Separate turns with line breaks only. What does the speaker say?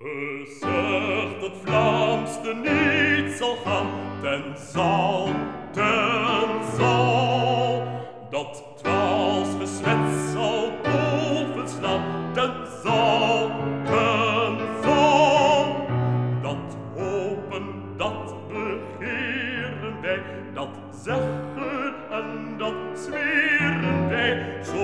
Gezegd het Vlaamste niet zal gaan, ten zal, dat 'twas geswet zal bovenslaan, ten zal, dat hopen, dat begeren wij, dat zeggen en dat zweren wij, zo